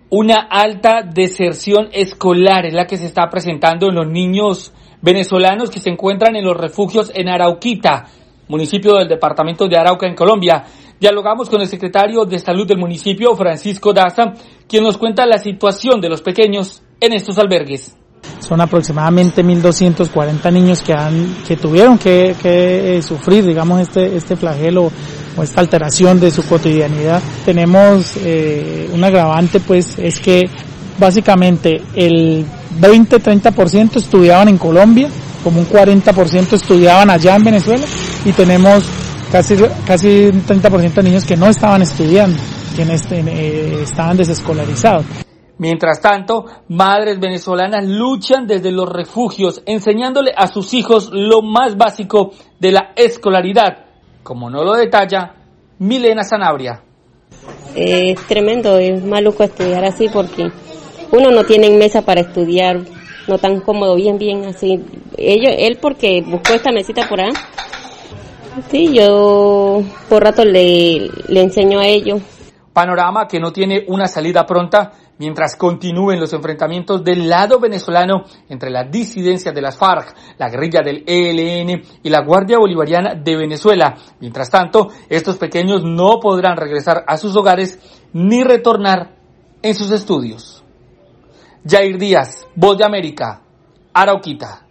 Una alta deserción escolar es la que se está presentando en los niños venezolanos que se encuentran en los refugios en Arauquita, municipio del departamento de Arauca en Colombia. Dialogamos con el secretario de Salud del municipio, Francisco Daza, quien nos cuenta la situación de los pequeños en estos albergues. Son aproximadamente 1.240 niños que tuvieron que sufrir, digamos, este flagelo o esta alteración de su cotidianidad. Tenemos un agravante, pues, es que básicamente el 20-30% estudiaban en Colombia, como un 40% estudiaban allá en Venezuela, y tenemos casi un 30% de niños que no estaban estudiando, que estaban desescolarizados. Mientras tanto, madres venezolanas luchan desde los refugios, enseñándole a sus hijos lo más básico de la escolaridad, como no lo detalla Milena Sanabria. Es tremendo, es maluco estudiar así porque uno no tiene mesa para estudiar, no tan cómodo, bien así. Él porque buscó esta mesita por ahí. Sí, yo por rato le enseño a ellos. Panorama que no tiene una salida pronta mientras continúen los enfrentamientos del lado venezolano entre las disidencias de las FARC, la guerrilla del ELN y la Guardia Bolivariana de Venezuela. Mientras tanto, estos pequeños no podrán regresar a sus hogares ni retornar en sus estudios. Jair Díaz, Voz de América, Arauquita.